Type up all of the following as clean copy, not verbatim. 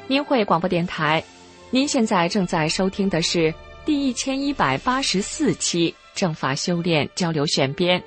明慧广播电台，您现在正在收听的是第1184期正法修炼交流选编。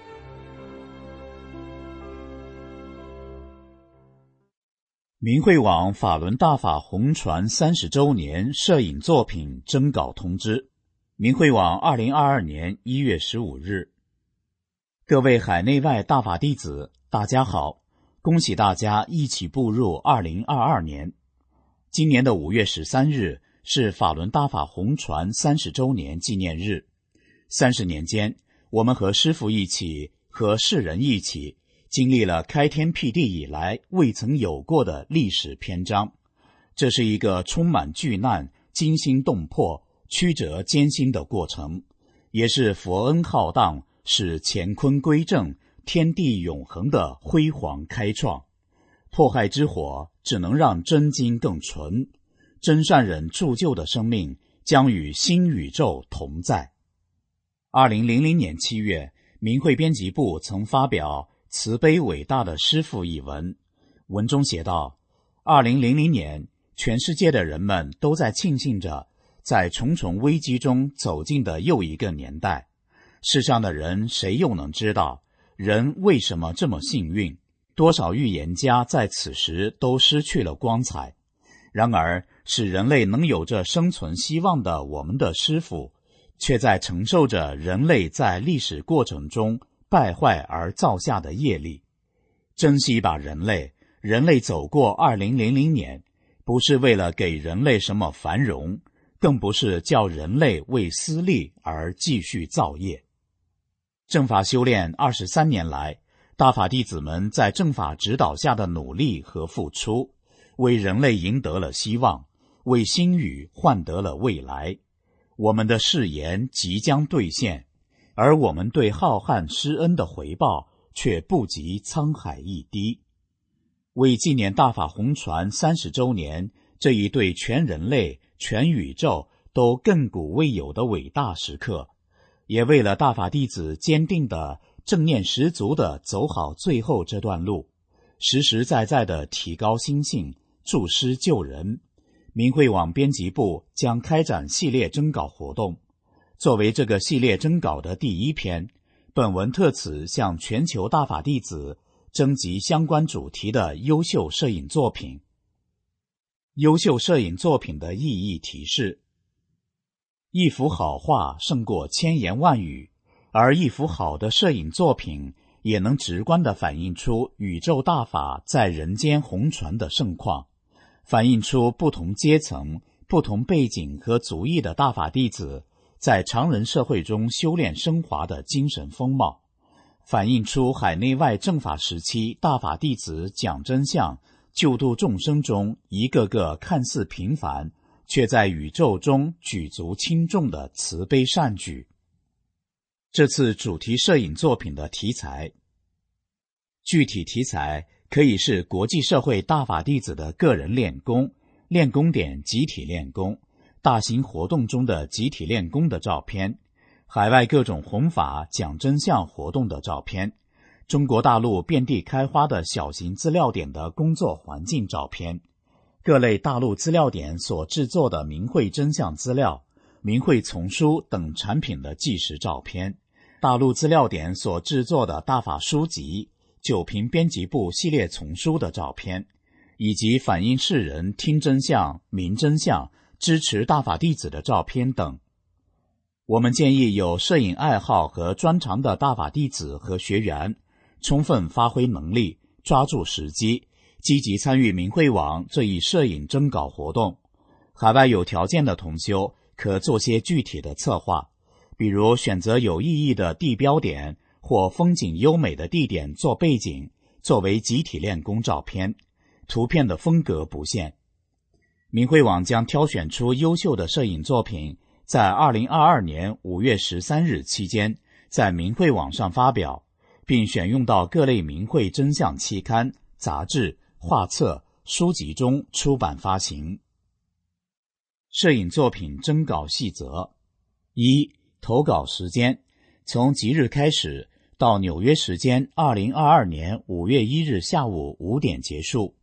明慧网法轮大法红传30周年摄影作品征稿通知。明慧网2022年1月15日。各位海内外大法弟子，大家好，恭喜大家一起步入2022年。今年的5月13日是法轮大法红传30周年纪念日。30年间，我们和师父一起，和世人一起，经历了开天辟地以来未曾有过的历史篇章。这是一个充满巨难、惊心动魄、曲折艰辛的过程，也是佛恩浩荡，使乾坤归正、天地永恒的辉煌开创。迫害之火只能让真金更纯，真善忍铸就的生命将与新宇宙同在。2000年7月，明慧编辑部曾发表慈悲伟大的师父一文，文中写道：2000年，全世界的人们都在庆幸着在重重危机中走进的又一个年代。世上的人谁又能知道人为什么这么幸运？多少预言家在此时都失去了光彩。然而，使人类能有着生存希望的我们的师父，却在承受着人类在历史过程中败坏而造下的业力。珍惜吧人类走过2000年，不是为了给人类什么繁荣，更不是叫人类为私利而继续造业。正法修炼23年来，大法弟子们在正法指导下的努力和付出，为人类赢得了希望，为新宇换得了未来。我们的誓言即将兑现，而我们对浩瀚施恩的回报却不及沧海一滴。为纪念大法红传30周年这一对全人类、全宇宙都亘古未有的伟大时刻，也为了大法弟子坚定的正念十足地走好最后这段路，实实在在地提高心性，助师救人，明慧网编辑部将开展系列征稿活动。作为这个系列征稿的第一篇，本文特此向全球大法弟子征集相关主题的优秀摄影作品。优秀摄影作品的意义提示：一幅好画胜过千言万语，而一幅好的摄影作品也能直观地反映出宇宙大法在人间红传的盛况，反映出不同阶层、不同背景和族裔的大法弟子在常人社会中修炼升华的精神风貌，反映出海内外正法时期大法弟子讲真相、救度众生中一个个看似平凡，却在宇宙中举足轻重的慈悲善举。这次主题摄影作品的题材，具体题材可以是国际社会大法弟子的个人练功、练功点集体练功、大型活动中的集体练功的照片，海外各种弘法讲真相活动的照片，中国大陆遍地开花的小型资料点的工作环境照片，各类大陆资料点所制作的明慧真相资料、明慧丛书等产品的纪实照片，大陆资料点所制作的大法书籍、九平编辑部系列丛书的照片，以及反映世人听真相、明真相、支持大法弟子的照片等。我们建议有摄影爱好和专长的大法弟子和学员，充分发挥能力，抓住时机，积极参与明慧网这一摄影征稿活动。海外有条件的同修可做些具体的策划，比如选择有意义的地标点或风景优美的地点做背景，作为集体练功照片，图片的风格不限。明慧网将挑选出优秀的摄影作品，在2022年5月13日期间在明慧网上发表，并选用到各类明慧真相期刊、杂志、画册、书籍中出版发行。摄影作品征稿细则：一、投稿时间，从即日开始到纽约时间2022年5月1日下午5点结束。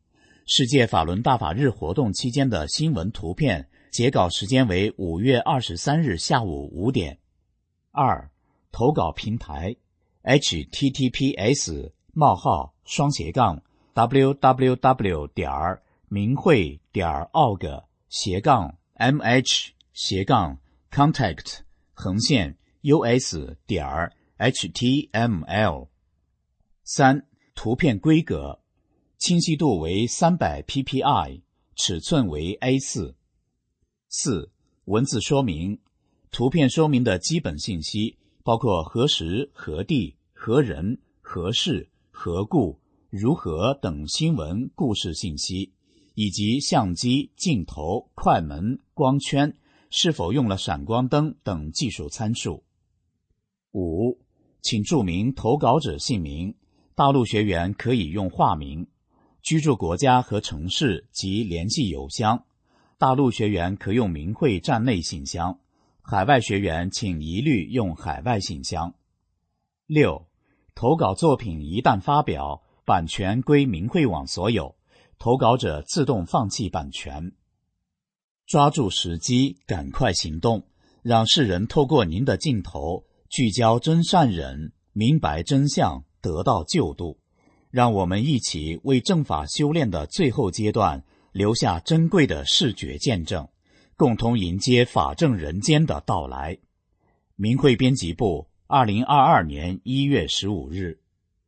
世界法轮大法日活动期间的新闻图片，截稿时间为5月23日下午5点。2. 投稿平台 https://www.minhui.org/contact/us.html。 3. 图片规格，清晰度为300 ppi， 尺寸为 A4。 4. 文字说明，图片说明的基本信息包括何时、何地、何人、何事、何故、如何等新闻故事信息，以及相机、镜头、快门、光圈是否用了闪光灯等技术参数。5. 请注明投稿者姓名，大陆学员可以用化名，居住国家和城市及联系邮箱，大陆学员可用明慧站内信箱，海外学员请一律用海外信箱。6. 投稿作品一旦发表，版权归明慧网所有，投稿者自动放弃版权。抓住时机，赶快行动，让世人透过您的镜头聚焦真善忍，明白真相，得到救度。让我们一起为正法修炼的最后阶段留下珍贵的视觉见证，共同迎接法正人间的到来。明慧编辑部2022年1月15日。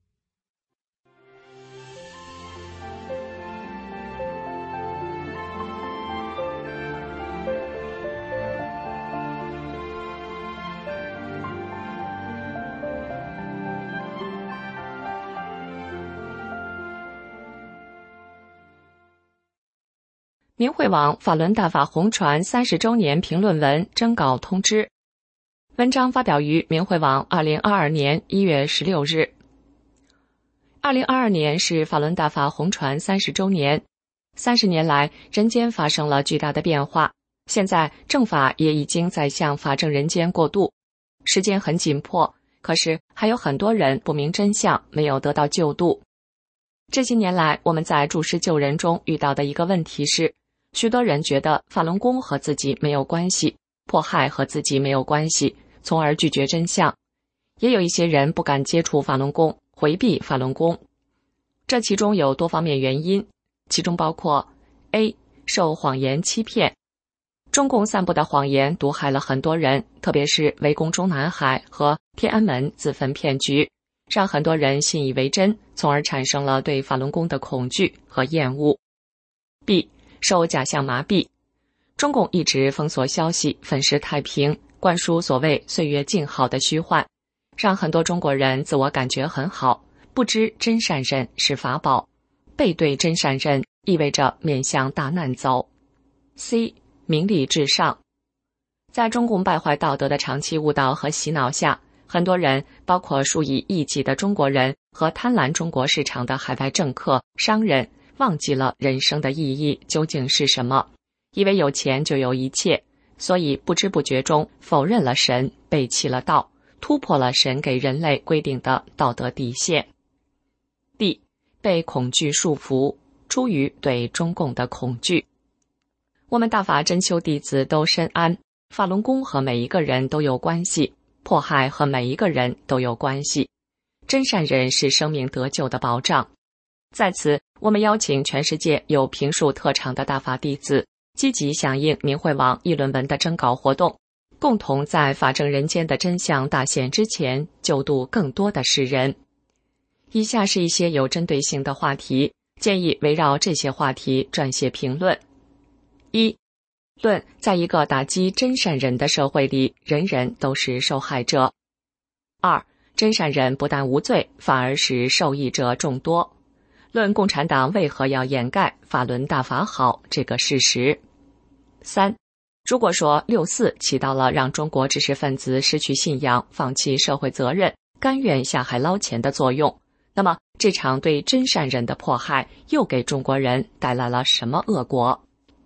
明慧网法轮大法红传30周年评论文征稿通知。文章发表于明慧网2022年1月16日。2022年是法轮大法红传30周年。30年来，人间发生了巨大的变化，现在正法也已经在向法正人间过渡。时间很紧迫，可是还有很多人不明真相，没有得到救度。这些年来，我们在助师救人中遇到的一个问题是，许多人觉得法轮功和自己没有关系，迫害和自己没有关系，从而拒绝真相。也有一些人不敢接触法轮功，回避法轮功。这其中有多方面原因，其中包括 A. 受谎言欺骗。中共散布的谎言毒害了很多人，特别是围攻中南海和天安门自焚骗局，让很多人信以为真，从而产生了对法轮功的恐惧和厌恶。B. 受假象麻痹。中共一直封锁消息，粉饰太平，灌输所谓岁月静好的虚幻，让很多中国人自我感觉很好，不知真善忍是法宝，背对真善忍意味着面向大难遭。C. 名利至上。在中共败坏道德的长期误导和洗脑下，很多人，包括数以亿计的中国人和贪婪中国市场的海外政客、商人，忘记了人生的意义究竟是什么，以为有钱就有一切，所以不知不觉中否认了神，背弃了道，突破了神给人类规定的道德底线。D. 被恐惧束缚，出于对中共的恐惧。我们大法真修弟子都深谙，法轮功和每一个人都有关系，迫害和每一个人都有关系，真善忍是生命得救的保障。在此，我们邀请全世界有评述特长的大法弟子，积极响应明慧网议论文的征稿活动，共同在法正人间的真相大显之前，救度更多的世人。以下是一些有针对性的话题，建议围绕这些话题撰写评论。1. 论在一个打击真善忍的社会里，人人都是受害者。2. 真善忍不但无罪，反而使受益者众多。论共产党为何要掩盖法轮大法好这个事实。3. 如果说6·4起到了让中国知识分子失去信仰、放弃社会责任、甘愿下海捞钱的作用，那么这场对真善忍的迫害又给中国人带来了什么恶果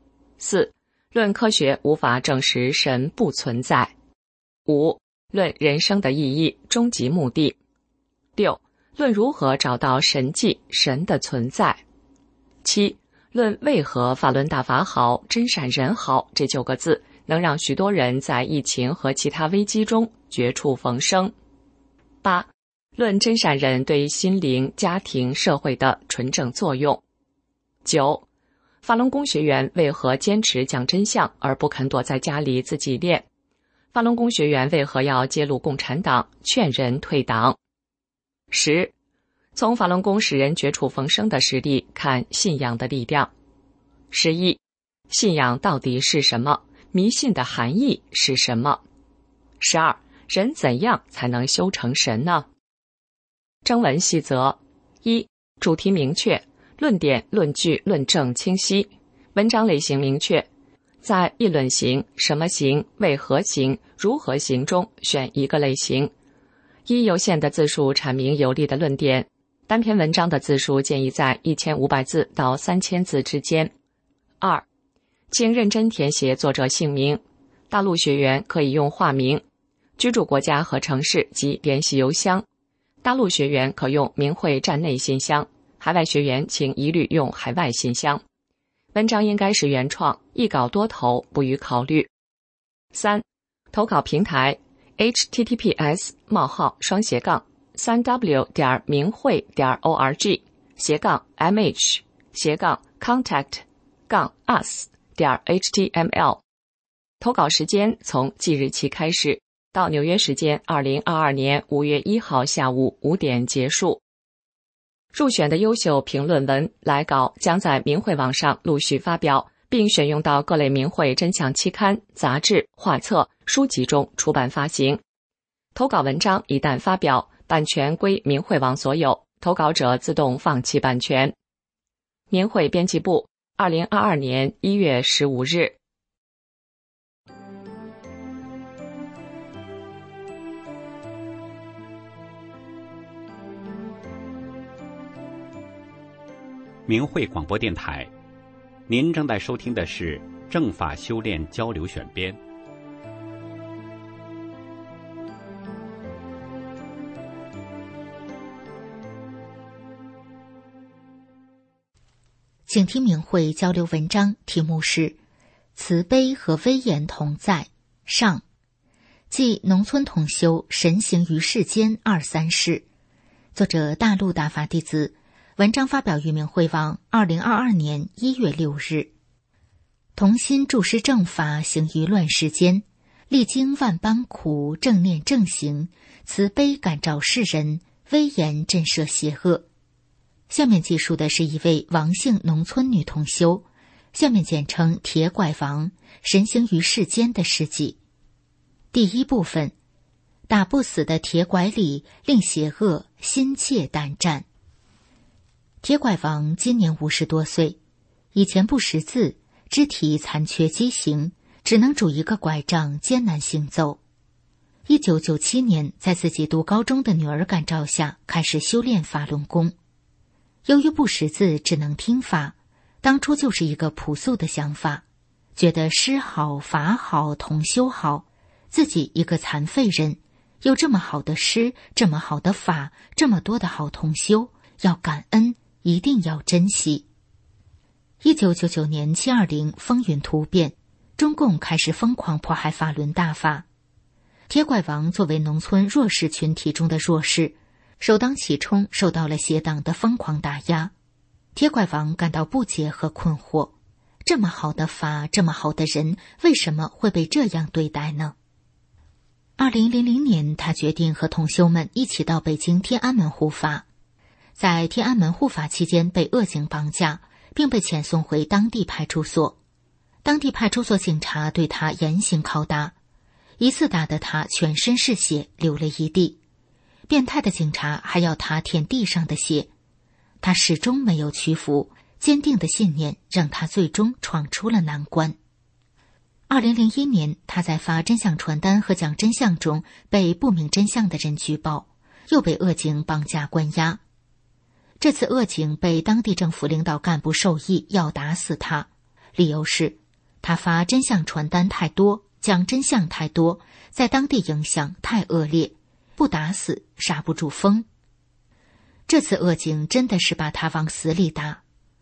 ？4. 论科学无法证实神不存在。5. 论人生的意义、终极目的。6. 论如何找到神迹、神的存在。7. 论为何法轮大法好、真善人好这9个字能让许多人在疫情和其他危机中绝处逢生。8. 论真善人对心灵、家庭、社会的纯正作用。9. 法轮功学员为何坚持讲真相而不肯躲在家里自己练？法轮功学员为何要揭露共产党，劝人退党？10. 从法轮功使人绝处逢生的实例看信仰的力量。11. 信仰到底是什么？迷信的含义是什么？12. 人怎样才能修成神呢？征文细则： 1. 主题明确，论点、论据、论证清晰，文章类型明确，在议论型、什么型、为何型、如何型中选一个类型。依有限的字数阐明有力的论点，单篇文章的字数建议在1500字到3000字之间。2. 请认真填写作者姓名，大陆学员可以用化名，居住国家和城市及联系邮箱。大陆学员可用明慧站内信箱，海外学员请一律用海外信箱。文章应该是原创，一稿多投，不予考虑。3. 投稿平台 https://minghui.org/contact-us.html。 投稿时间从即日起开始，到纽约时间2022年5月1号下午5点结束。入选的优秀评论文来稿将在明慧网上陆续发表，并选用到各类明慧真相期刊、杂志、画册、书籍中出版发行。投稿文章一旦发表，版权归明慧网所有，投稿者自动放弃版权。明慧编辑部2022年1月15日。 明慧广播电台，您正在收听的是正法修炼交流选编。 请听明慧交流文章，题目是慈悲和威严同在上，即农村同修神行于世间2-3事，作者大陆大法弟子，文章发表于明慧网2022年1月6日。同心助师正法，行于乱世间，历经万般苦，正念正行，慈悲感召世人，威严震慑邪恶。下面记述的是一位王姓农村女同修，下面简称铁拐王，神行于世间的事迹。第一部分，打不死的铁拐李令邪恶心怯胆战。铁拐王今年50多岁，以前不识字，肢体残缺畸形，只能拄一个拐杖艰难行走。1997年，在自己读高中的女儿感召下，开始修炼法轮功。由于不识字，只能听法，当初就是一个朴素的想法，觉得师好法好同修好，自己一个残废人，有这么好的师，这么好的法，这么多的好同修，要感恩，一定要珍惜。1999年720风云突变，中共开始疯狂迫害法轮大法。铁拐王作为农村弱势群体中的弱势，首当其冲受到了邪党的疯狂打压。铁拐王感到不解和困惑，这么好的法，这么好的人，为什么会被这样对待呢？2000年，他决定和同修们一起到北京天安门护法。在天安门护法期间被恶警绑架，并被遣送回当地派出所。当地派出所警察对他严刑拷打，一次打得他全身是血，流了一地。变态的警察还要他舔地上的血，他始终没有屈服，坚定的信念让他最终闯出了难关。2001年，他在发真相传单和讲真相中被不明真相的人举报，又被恶警绑架关押。这次恶警被当地政府领导干部授意要打死他，理由是他发真相传单太多，讲真相太多，在当地影响太恶劣，不打死刹不住风。这次恶警真的是把他往死里打，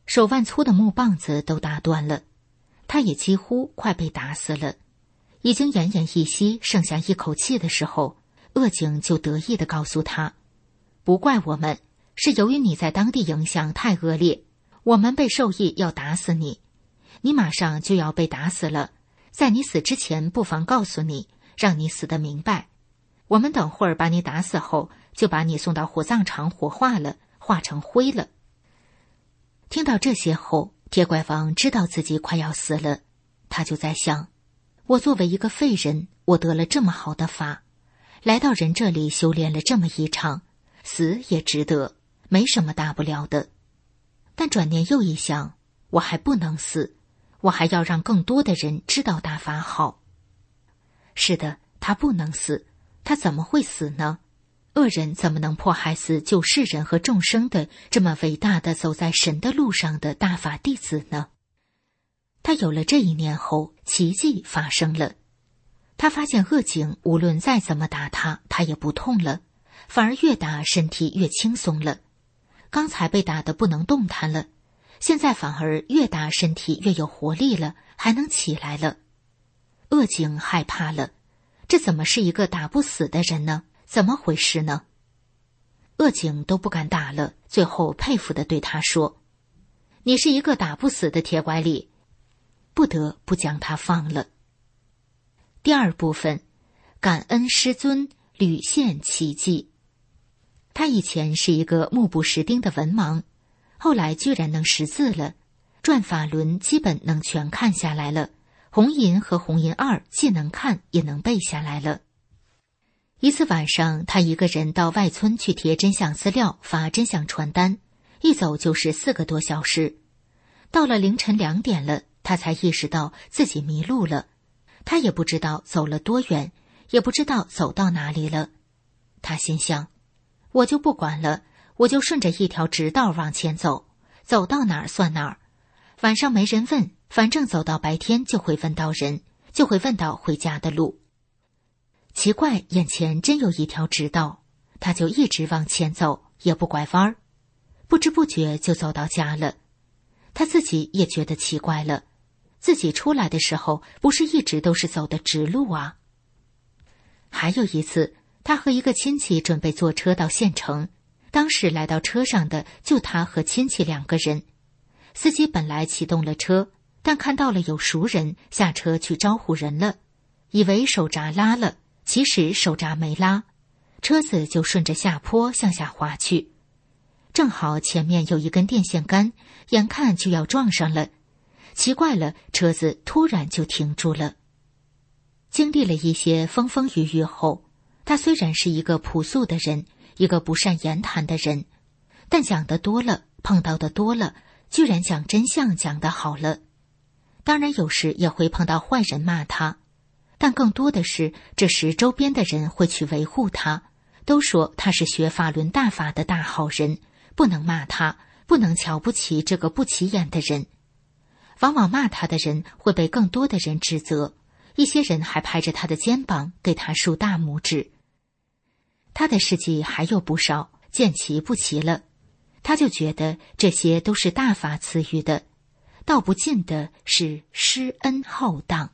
手腕粗的木棒子都打断了，他也几乎快被打死了。已经奄奄一息，剩下一口气的时候，恶警就得意地告诉他，不怪我们，是由于你在当地影响太恶劣，我们被授意要打死你，你马上就要被打死了，在你死之前不妨告诉你，让你死得明白，我们等会儿把你打死后，就把你送到火葬场火化了，化成灰了。听到这些后，铁拐王知道自己快要死了，他就在想，我作为一个废人，我得了这么好的法，来到人这里修炼了这么一场，死也值得，没什么大不了的。但转念又一想，我还不能死，我还要让更多的人知道大法好。是的，他不能死，他怎么会死呢？恶人怎么能迫害死救世人和众生的这么伟大的走在神的路上的大法弟子呢？他有了这一念后，奇迹发生了。他发现恶警无论再怎么打他，他也不痛了，反而越打身体越轻松了。刚才被打得不能动弹了，现在反而越打身体越有活力了，还能起来了。恶警害怕了，这怎么是一个打不死的人呢？怎么回事呢？恶警都不敢打了，最后佩服地对他说，你是一个打不死的铁拐李，不得不将他放了。第二部分，感恩师尊屡现奇迹。他以前是一个目不识丁的文盲，后来居然能识字了，转法轮基本能全看下来了，红银和红银二既能看也能背下来了。一次晚上，他一个人到外村去贴真相资料，发真相传单，一走就是4个多小时。到了凌晨2点了，他才意识到自己迷路了。他也不知道走了多远，也不知道走到哪里了。他心想，我就不管了，我就顺着一条直道往前走，走到哪儿算哪儿。晚上没人问，反正走到白天就会问到人，就会问到回家的路。奇怪，眼前真有一条直道，他就一直往前走，也不拐弯儿，不知不觉就走到家了。他自己也觉得奇怪了，自己出来的时候不是一直都是走的直路啊。还有一次，他和一个亲戚准备坐车到县城，当时来到车上的就他和亲戚2个人。司机本来启动了车，但看到了有熟人，下车去招呼人了，以为手闸拉了，其实手闸没拉，车子就顺着下坡向下滑去。正好前面有一根电线杆，眼看就要撞上了。奇怪了，车子突然就停住了。经历了一些风风雨雨后，他虽然是一个朴素的人，一个不善言谈的人，但讲得多了，碰到的多了，居然讲真相讲得好了。当然有时也会碰到坏人骂他，但更多的是这时周边的人会去维护他，都说他是学法轮大法的大好人，不能骂他，不能瞧不起这个不起眼的人。往往骂他的人会被更多的人指责，一些人还拍着他的肩膀给他竖大拇指。他的事迹还有不少，见其不齐了，他就觉得这些都是大法赐予的，道不尽的是施恩浩荡。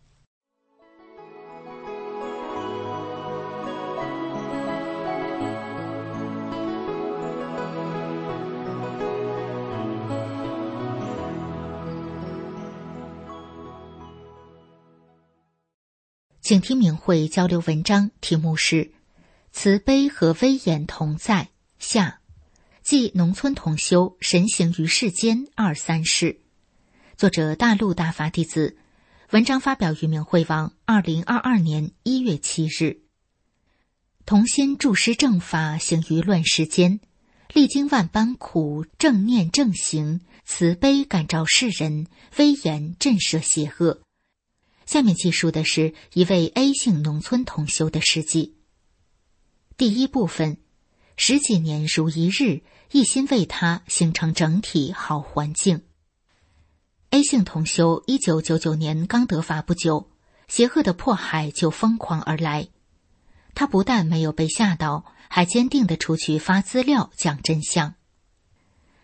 请听明慧交流文章，题目是慈悲和威严同在下，即农村同修神行于世间23事。作者大陆大法弟子，文章发表于明慧网2022年1月7日。同心助师正法，行于乱世间，历经万般苦，正念正行，慈悲感召世人，威严震慑邪恶。下面记述的是一位 A 姓农村同修的事迹。第一部分，10几年如一日，一心为他形成整体好环境。A 姓同修1999年刚得法不久，邪恶的迫害就疯狂而来。他不但没有被吓倒，还坚定地出去发资料讲真相。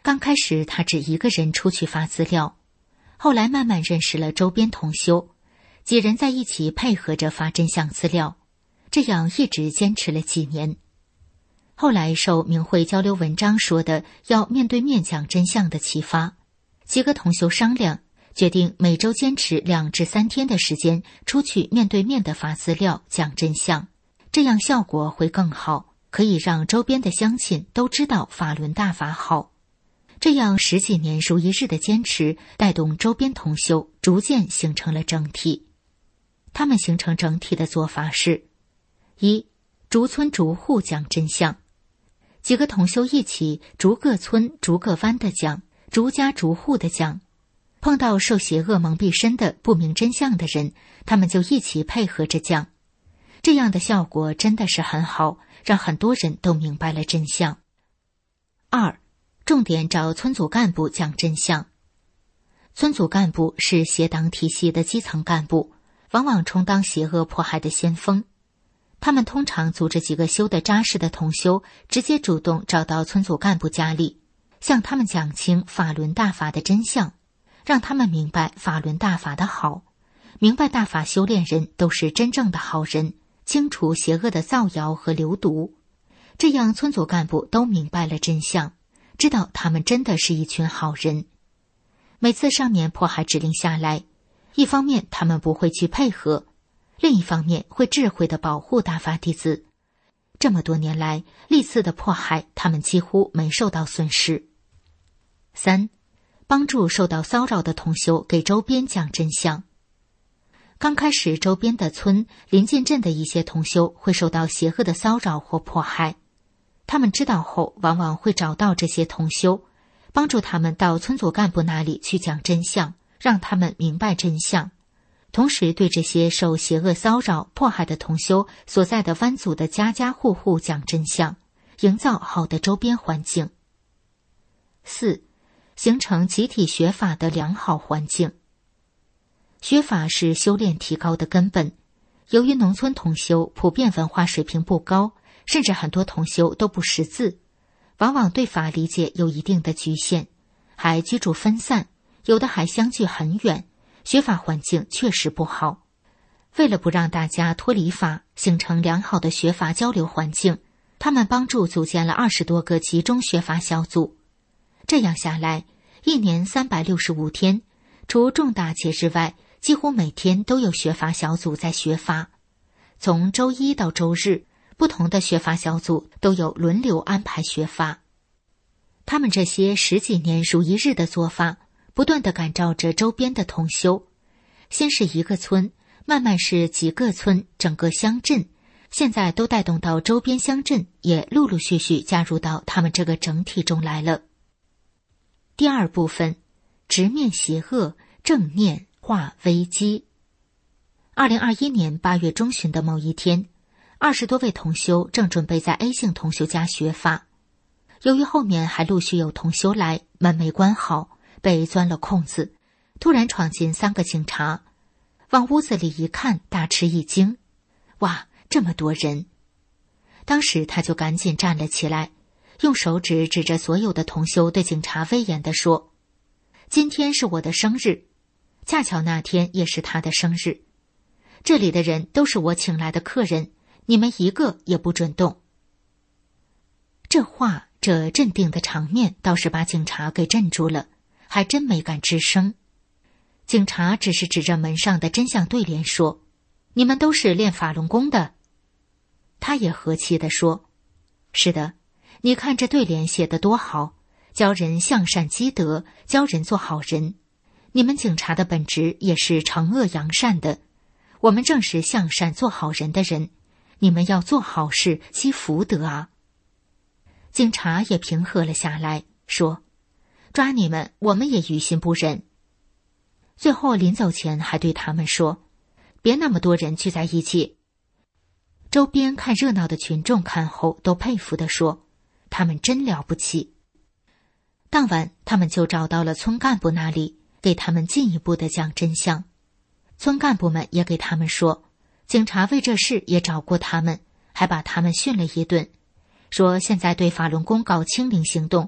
刚开始他只一个人出去发资料，后来慢慢认识了周边同修，几人在一起配合着发真相资料，这样一直坚持了几年。后来受明慧交流文章说的要面对面讲真相的启发，几个同修商量，决定每周坚持2至3天的时间出去面对面的发资料讲真相，这样效果会更好，可以让周边的乡亲都知道法轮大法好。这样10几年如一日的坚持，带动周边同修逐渐形成了整体。他们形成整体的做法是：一、逐村逐户讲真相，几个同修一起逐个村逐个湾的讲，逐家逐户的讲。碰到受邪恶蒙蔽身的不明真相的人，他们就一起配合着讲，这样的效果真的是很好，让很多人都明白了真相。2、重点找村组干部讲真相。村组干部是邪党体系的基层干部，往往充当邪恶迫害的先锋。他们通常组织几个修得扎实的同修，直接主动找到村组干部家里，向他们讲清法轮大法的真相，让他们明白法轮大法的好，明白大法修炼人都是真正的好人，清除邪恶的造谣和流毒。这样村组干部都明白了真相，知道他们真的是一群好人。每次上面迫害指令下来，一方面他们不会去配合，另一方面会智慧地保护大法弟子。这么多年来，历次的迫害他们几乎没受到损失。3、帮助受到骚扰的同修给周边讲真相。刚开始周边的村、临近镇的一些同修会受到邪恶的骚扰或迫害，他们知道后往往会找到这些同修，帮助他们到村组干部那里去讲真相，让他们明白真相，同时对这些受邪恶骚扰迫害的同修所在的湾组的家家户户讲真相，营造好的周边环境。4、形成集体学法的良好环境。学法是修炼提高的根本，由于农村同修普遍文化水平不高，甚至很多同修都不识字，往往对法理解有一定的局限，还居住分散，有的还相距很远，学法环境确实不好。为了不让大家脱离法，形成良好的学法交流环境，他们帮助组建了20多个集中学法小组。这样下来，一年365天，除重大节日外，几乎每天都有学法小组在学法。从周一到周日，不同的学法小组都有轮流安排学法。他们这些10几年如一日的做法，不断地感召着周边的同修，先是一个村，慢慢是几个村，整个乡镇，现在都带动到周边乡镇，也陆陆续续加入到他们这个整体中来了。第2部分，直面邪恶，正念化危机。2021年8月中旬的某一天，20多位同修正准备在 A 姓同修家学法，由于后面还陆续有同修来，门没关好，被钻了空子，突然闯进3个警察，往屋子里一看，大吃一惊，哇，这么多人！当时他就赶紧站了起来，用手指指着所有的同修，对警察威严地说：今天是我的生日，恰巧那天也是他的生日，这里的人都是我请来的客人，你们一个也不准动。这话，这镇定的场面倒是把警察给镇住了，还真没敢吱声。警察只是指着门上的真相对联说：你们都是练法轮功的。他也和气地说：是的，你看这对联写得多好，教人向善积德，教人做好人。你们警察的本质也是惩恶扬善的，我们正是向善做好人的人，你们要做好事，积福德啊。警察也平和了下来，说：抓你们，我们也于心不忍。最后临走前还对他们说：别那么多人聚在一起。周边看热闹的群众看后都佩服地说：他们真了不起。当晚他们就找到了村干部那里，给他们进一步的讲真相。村干部们也给他们说，警察为这事也找过他们，还把他们训了一顿，说现在对法轮功搞清零行动，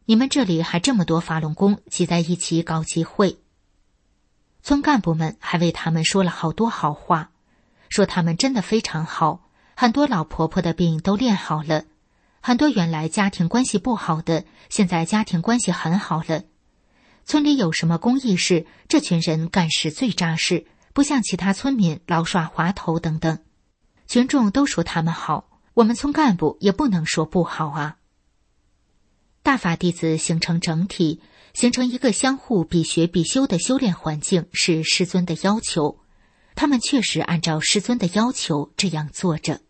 你们这里还这么多法轮功挤在一起搞集会。村干部们还为他们说了好多好话，说他们真的非常好，很多老婆婆的病都练好了，很多原来家庭关系不好的，现在家庭关系很好了。村里有什么公益事，这群人干事最扎实，不像其他村民老耍滑头等等。群众都说他们好，我们村干部也不能说不好啊。大法弟子形成整体，形成一个相互必学必修的修炼环境，是师尊的要求。他们确实按照师尊的要求这样做着。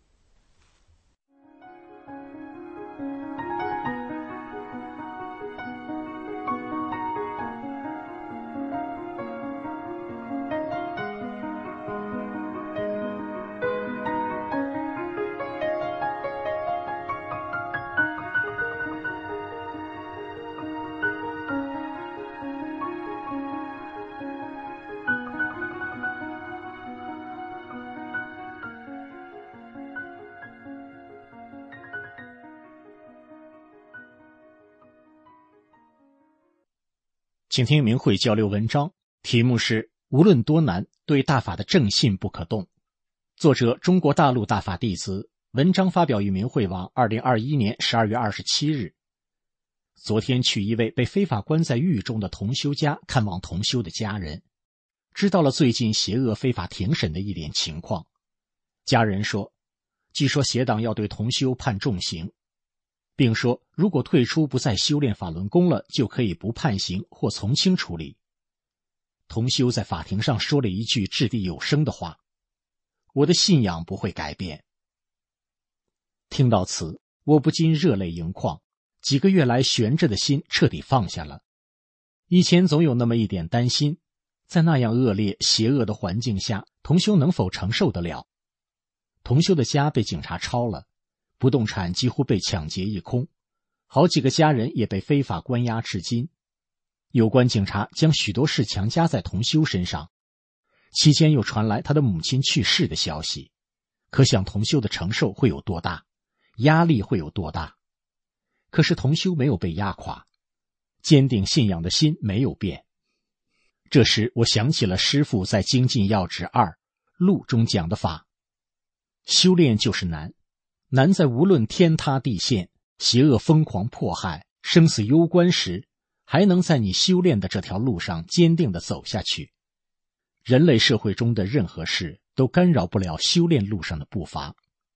请听明慧交流文章，题目是无论多难，对大法的正信不可动。作者中国大陆大法弟子，文章发表于明慧网2021年12月27日。昨天去一位被非法关在狱中的同修家看望同修的家人，知道了最近邪恶非法庭审的一点情况。家人说，据说邪党要对同修判重刑，并说如果退出不再修炼法轮功了，就可以不判刑或从轻处理。同修在法庭上说了一句掷地有声的话：我的信仰不会改变。听到此，我不禁热泪盈眶，几个月来悬着的心彻底放下了。以前总有那么一点担心，在那样恶劣邪恶的环境下，同修能否承受得了？同修的家被警察抄了，不动产几乎被抢劫一空，好几个家人也被非法关押至今。有关警察将许多事强加在同修身上，期间又传来他的母亲去世的消息，可想同修的承受会有多大，压力会有多大。可是同修没有被压垮，坚定信仰的心没有变。这时我想起了师父在《精进要旨2录》中讲的法，修炼就是难，难在无论天塌地陷，邪恶疯狂迫害，生死攸关时，还能在你修炼的这条路上坚定地走下去。人类社会中的任何事都干扰不了修炼路上的步伐。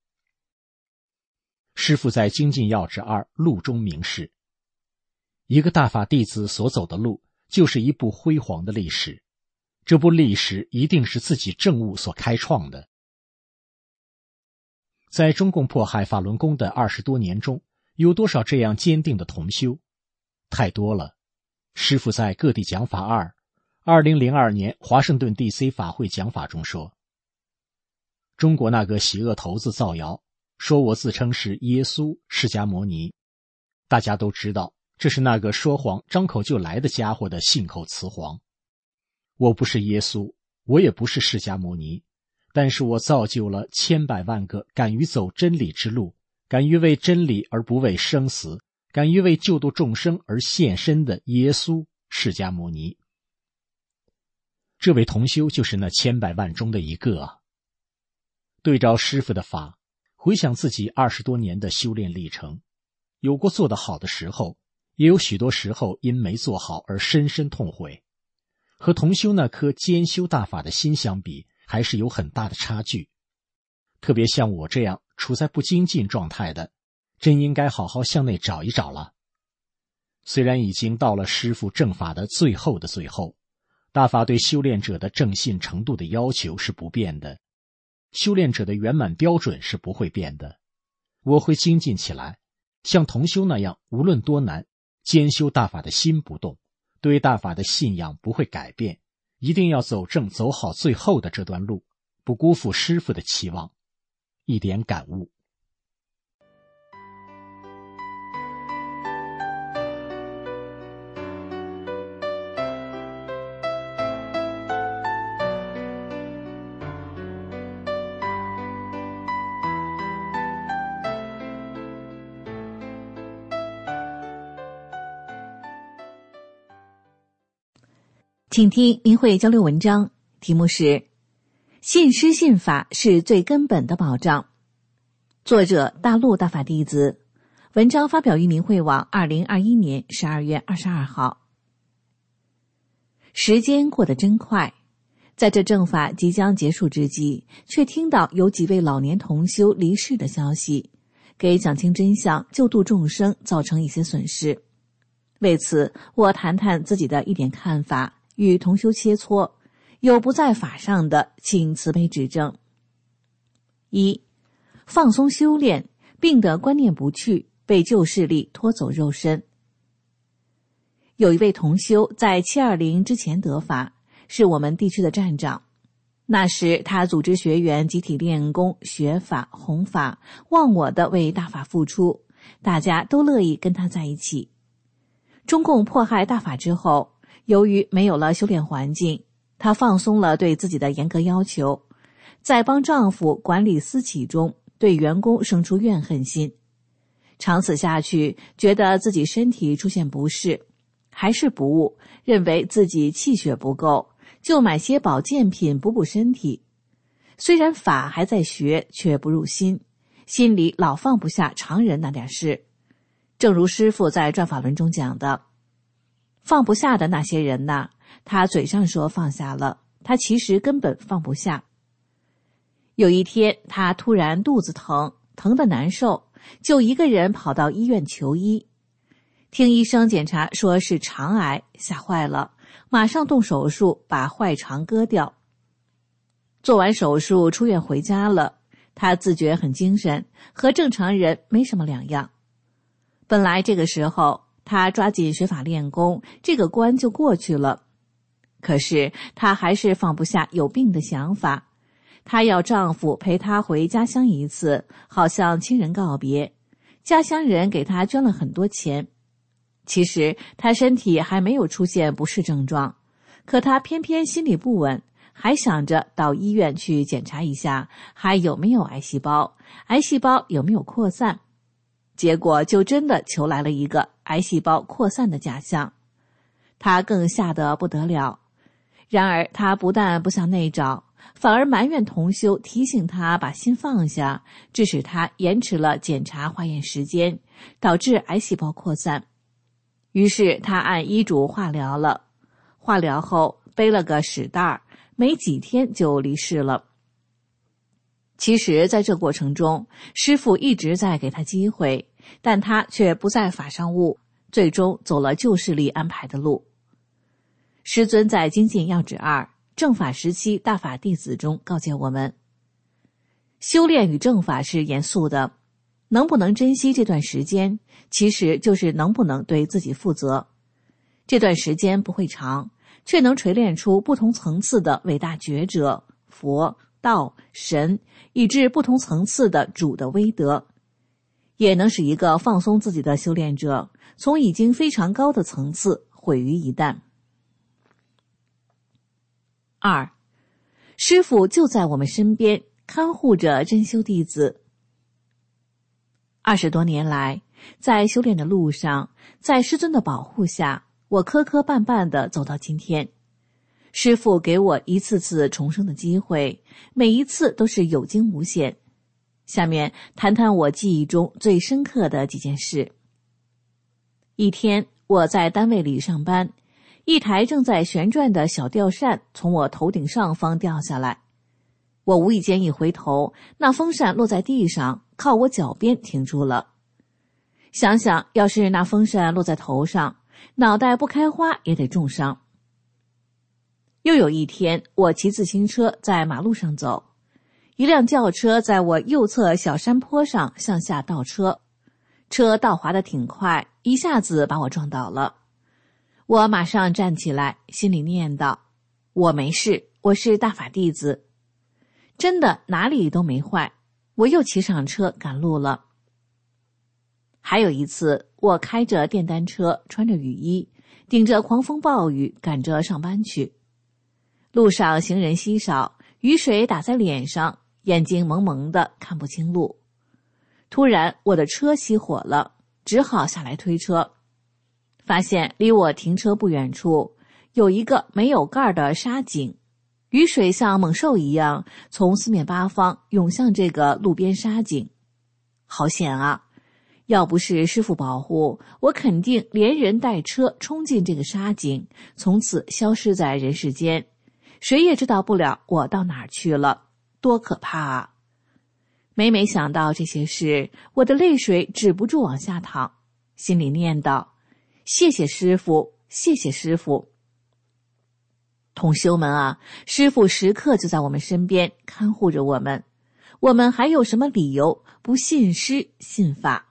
师父在《精进要旨2录》中明示，一个大法弟子所走的路就是一部辉煌的历史，这部历史一定是自己证悟所开创的。在中共迫害法轮功的20多年中，有多少这样坚定的同修？太多了。师父在各地讲法2002年华盛顿 DC 法会讲法中说，中国那个邪恶头子造谣，说我自称是耶稣释迦牟尼。大家都知道，这是那个说谎张口就来的家伙的信口雌黄。我不是耶稣，我也不是释迦牟尼，但是我造就了千百万个敢于走真理之路，敢于为真理而不畏生死，敢于为救度众生而献身的耶稣释迦牟尼。这位同修就是那千百万中的一个啊。对照师父的法，回想自己20多年的修炼历程，有过做得好的时候，也有许多时候因没做好而深深痛悔。和同修那颗兼修大法的心相比，还是有很大的差距。特别像我这样处在不精进状态的，真应该好好向内找一找了。虽然已经到了师父正法的最后的最后，大法对修炼者的正信程度的要求是不变的，修炼者的圆满标准是不会变的。我会精进起来，像同修那样，无论多难，兼修大法的心不动，对大法的信仰不会改变，一定要走正走好最后的这段路，不辜负师父的期望。一点感悟。 请听明慧交流文章，题目是信师信法是最根本的保障。作者大陆大法弟子，文章发表于明慧网2021年12月22号。时间过得真快，在这正法即将结束之际，却听到有几位老年同修离世的消息，给讲清真相、救度众生造成一些损失。为此，我谈谈自己的一点看法，与同修切磋，有不在法上的，请慈悲指正。一、放松修炼，病的观念不去，被旧势力拖走肉身。有一位同修在720之前得法，是我们地区的站长。那时他组织学员集体练功、学法、弘法，忘我的为大法付出，大家都乐意跟他在一起。中共迫害大法之后，由于没有了修炼环境，她放松了对自己的严格要求，在帮丈夫管理私企中，对员工生出怨恨心。长此下去，觉得自己身体出现不适，还是不悟，认为自己气血不够，就买些保健品补补身体。虽然法还在学，却不入心，心里老放不下常人那点事。正如师父在转法轮中讲的，放不下的那些人呐，他嘴上说放下了，他其实根本放不下。有一天，他突然肚子疼，疼得难受，就一个人跑到医院求医。听医生检查说是肠癌，吓坏了，马上动手术把坏肠割掉。做完手术出院回家了，他自觉很精神，和正常人没什么两样。本来这个时候他抓紧学法练功，这个关就过去了。可是他还是放不下有病的想法，她要丈夫陪她回家乡一次，好向亲人告别。家乡人给她捐了很多钱。其实她身体还没有出现不适症状，可她偏偏心里不稳，还想着到医院去检查一下还有没有癌细胞，癌细胞有没有扩散。结果就真的求来了一个癌细胞扩散的假象，她更吓得不得了。然而她不但不向内找，反而埋怨同修提醒她把心放下，致使她延迟了检查化验时间，导致癌细胞扩散。于是她按医嘱化疗了，化疗后背了个屎袋，没几天就离世了。其实在这过程中，师父一直在给他机会，但他却不在法上悟，最终走了旧势力安排的路。师尊在精进要旨2正法时期大法弟子中告诫我们，修炼与正法是严肃的，能不能珍惜这段时间，其实就是能不能对自己负责。这段时间不会长，却能锤炼出不同层次的伟大觉者、佛、道、神，以至不同层次的主的威德，也能使一个放松自己的修炼者，从已经非常高的层次毁于一旦。2. 师父就在我们身边，看护着真修弟子。20多年来，在修炼的路上，在师尊的保护下，我磕磕绊绊地走到今天。师父给我一次次重生的机会，每一次都是有惊无险。下面谈谈我记忆中最深刻的几件事。一天，我在单位里上班，一台正在旋转的小吊扇从我头顶上方掉下来。我无意间一回头，那风扇落在地上，靠我脚边停住了。想想要是那风扇落在头上，脑袋不开花也得重伤。又有一天，我骑自行车在马路上走，一辆轿车在我右侧小山坡上向下倒车，车倒滑得挺快，一下子把我撞倒了。我马上站起来，心里念叨，我没事，我是大法弟子。真的哪里都没坏，我又骑上车赶路了。还有一次，我开着电单车，穿着雨衣，顶着狂风暴雨赶着上班去。路上行人稀少，雨水打在脸上，眼睛蒙蒙的，看不清路。突然我的车熄火了，只好下来推车。发现离我停车不远处有一个没有盖的沙井，雨水像猛兽一样从四面八方涌向这个路边沙井。好险啊！要不是师父保护，我肯定连人带车冲进这个沙井，从此消失在人世间，谁也知道不了我到哪儿去了，多可怕啊！每想到这些事，我的泪水止不住往下淌，心里念叨：谢谢师父，谢谢师父。同修们啊，师父时刻就在我们身边看护着我们，我们还有什么理由不信师信法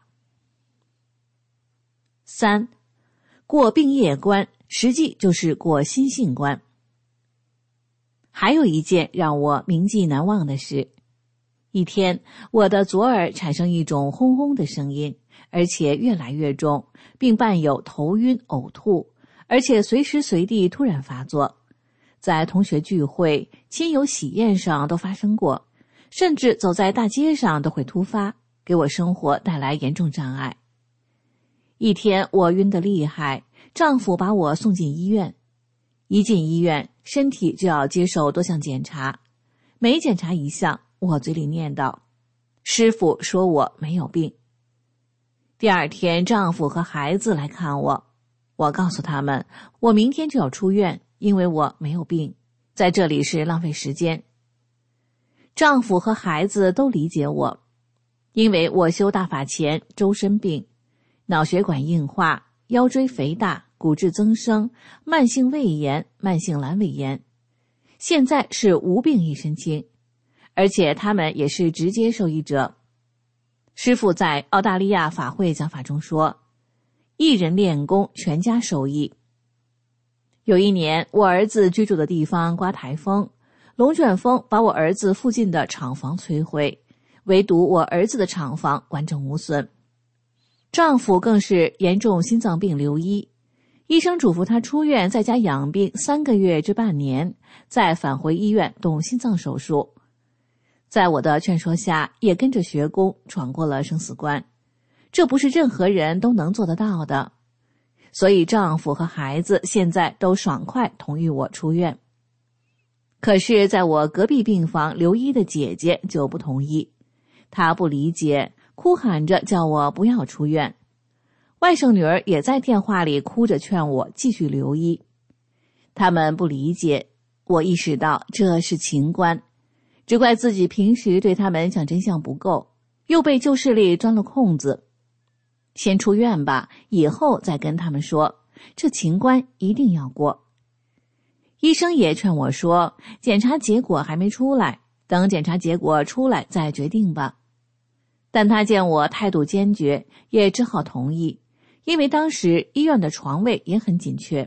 ？3. 过病业关，实际就是过心性关。还有一件让我铭记难忘的事，一天，我的左耳产生一种轰轰的声音，而且越来越重，并伴有头晕、呕吐，而且随时随地突然发作。在同学聚会、亲友喜宴上都发生过，甚至走在大街上都会突发，给我生活带来严重障碍。一天我晕得厉害，丈夫把我送进医院。一进医院，身体就要接受多项检查，每检查一项，我嘴里念叨：师父说我没有病。第二天，丈夫和孩子来看我，我告诉他们，我明天就要出院，因为我没有病，在这里是浪费时间。丈夫和孩子都理解我，因为我修大法前周身病，脑血管硬化、腰椎肥大、骨质增生、慢性胃炎、慢性阑尾炎，现在是无病一身轻，而且他们也是直接受益者。师父在澳大利亚法会讲法中说，一人练功，全家受益。有一年，我儿子居住的地方刮台风，龙卷风把我儿子附近的厂房摧毁，唯独我儿子的厂房完整无损。丈夫更是严重心脏病留医，医生嘱咐他出院在家养病3个月至半年，再返回医院动心脏手术。在我的劝说下，也跟着学功，闯过了生死关。这不是任何人都能做得到的，所以丈夫和孩子现在都爽快同意我出院。可是在我隔壁病房留医的姐姐就不同意，她不理解，哭喊着叫我不要出院。外甥女儿也在电话里哭着劝我继续留医。他们不理解，我意识到这是情关，只怪自己平时对他们讲真相不够，又被旧势力钻了空子。先出院吧，以后再跟他们说，这情关一定要过。医生也劝我说，检查结果还没出来，等检查结果出来再决定吧。但他见我态度坚决，也只好同意，因为当时医院的床位也很紧缺。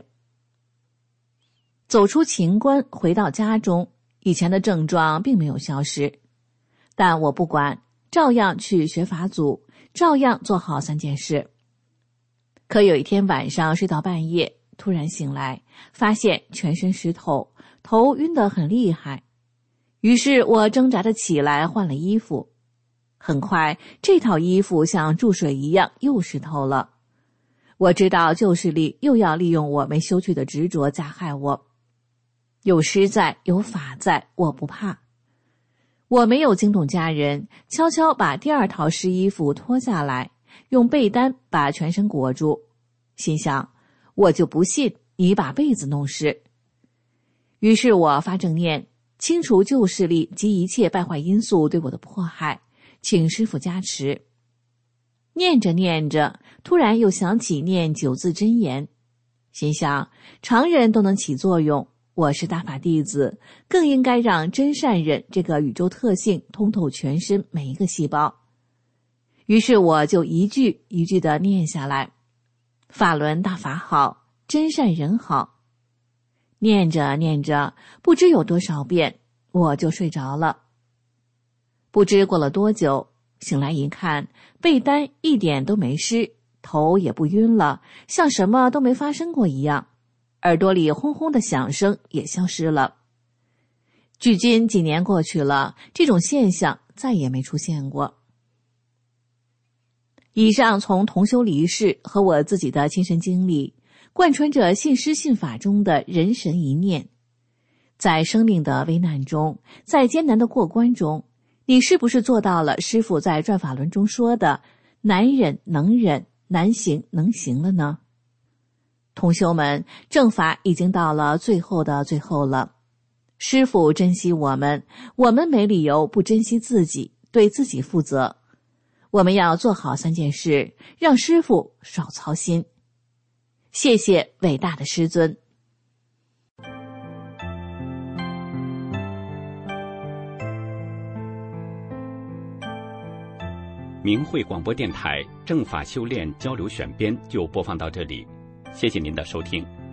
走出情关，回到家中，以前的症状并没有消失，但我不管，照样去学法祖，照样做好3件事。可有一天晚上睡到半夜，突然醒来，发现全身湿透，头晕得很厉害。于是我挣扎着起来换了衣服，很快这套衣服像注水一样又湿透了。我知道旧势力又要利用我没休去的执着加害我，有师在，有法在，我不怕。我没有惊动家人，悄悄把第2套湿衣服脱下来，用被单把全身裹住，心想，我就不信你把被子弄湿。于是我发正念，清除旧势力及一切败坏因素对我的迫害，请师父加持。念着念着，突然又想起念9字真言，心想，常人都能起作用，我是大法弟子，更应该让真善忍这个宇宙特性通透全身每一个细胞。于是我就一句一句地念下来，法轮大法好，真善人好。念着念着，不知有多少遍，我就睡着了。不知过了多久，醒来一看，被单一点都没湿，头也不晕了，像什么都没发生过一样，耳朵里轰轰的响声也消失了。距今几年过去了，这种现象再也没出现过。以上从同修离世和我自己的亲身经历， 贯穿着信师信法中的人神一念。在生命的危难中，在艰难的过关中，你是不是做到了师父在转法轮中说的难忍能忍，难行能行了呢？同修们，正法已经到了最后的最后了。师父珍惜我们，我们没理由不珍惜自己，对自己负责。我们要做好3件事，让师父少操心。谢谢伟大的师尊。 明慧广播电台正法修炼交流选编就播放到这里，谢谢您的收听。